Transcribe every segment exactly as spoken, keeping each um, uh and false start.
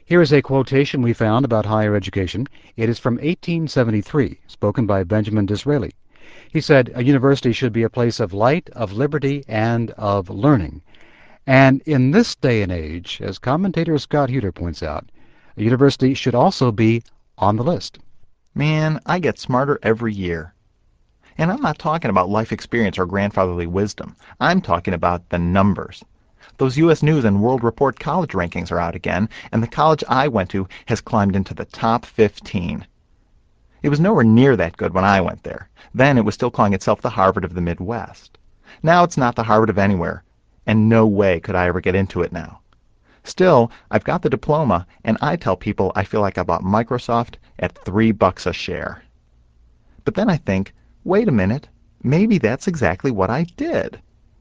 Here is a quotation we found about higher education. It is from eighteen seventy-three, spoken by Benjamin Disraeli. He said, "A university should be a place of light, of liberty, and of learning." And in this day and age, as commentator Scott Huter points out, a university should also be on the list. Man, I get smarter every year. And I'm not talking about life experience or grandfatherly wisdom. I'm talking about the numbers. Those U S News and World Report college rankings are out again, and the college I went to has climbed into the top fifteen. It was nowhere near that good when I went there. Then it was still calling itself the Harvard of the Midwest. Now it's not the Harvard of anywhere, and no way could I ever get into it now. Still, I've got the diploma, and I tell people I feel like I bought Microsoft at three bucks a share. But then I think, wait a minute, maybe that's exactly what I did.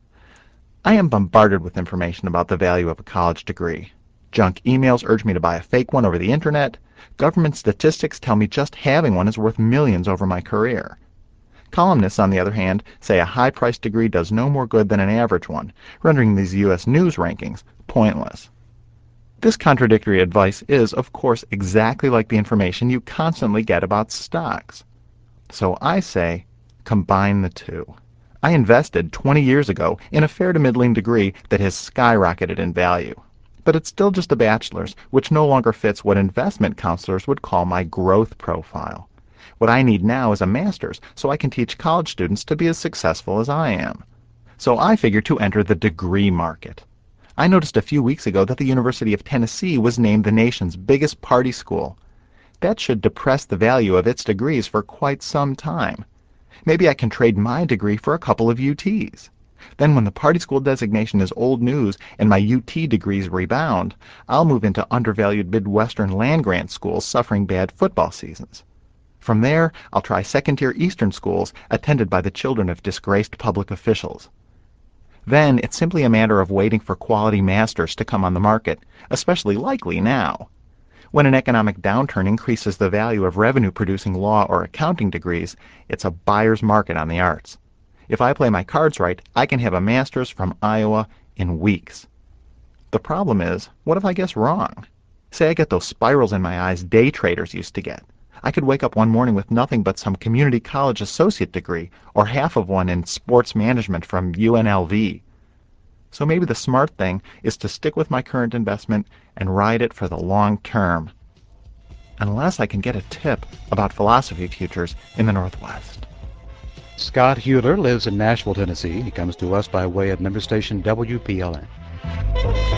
I am bombarded with information about the value of a college degree. Junk emails urge me to buy a fake one over the internet. Government statistics tell me just having one is worth millions over my career. Columnists, on the other hand, say a high-priced degree does no more good than an average one, rendering these U S News rankings pointless. This contradictory advice is, of course, exactly like the information you constantly get about stocks. So I say, combine the two. I invested twenty years ago in a fair to middling degree that has skyrocketed in value. But it's still just a bachelor's, which no longer fits what investment counselors would call my growth profile. What I need now is a master's so I can teach college students to be as successful as I am. So I figured to enter the degree market. I noticed a few weeks ago that the University of Tennessee was named the nation's biggest party school. That should depress the value of its degrees for quite some time. Maybe I can trade my degree for a couple of U Ts. Then when the party school designation is old news and my U T degrees rebound, I'll move into undervalued Midwestern land-grant schools suffering bad football seasons. From there, I'll try second-tier Eastern schools attended by the children of disgraced public officials. Then it's simply a matter of waiting for quality masters to come on the market, especially likely now. When an economic downturn increases the value of revenue-producing law or accounting degrees, it's a buyer's market on the arts. If I play my cards right, I can have a master's from Iowa in weeks. The problem is, what if I guess wrong? Say I get those spirals in my eyes day traders used to get. I could wake up one morning with nothing but some community college associate degree, or half of one in sports management from U N L V. So maybe the smart thing is to stick with my current investment and ride it for the long term. Unless I can get a tip about philosophy futures in the Northwest. Scott Huter lives in Nashville, Tennessee. He comes to us by way of member station W P L N.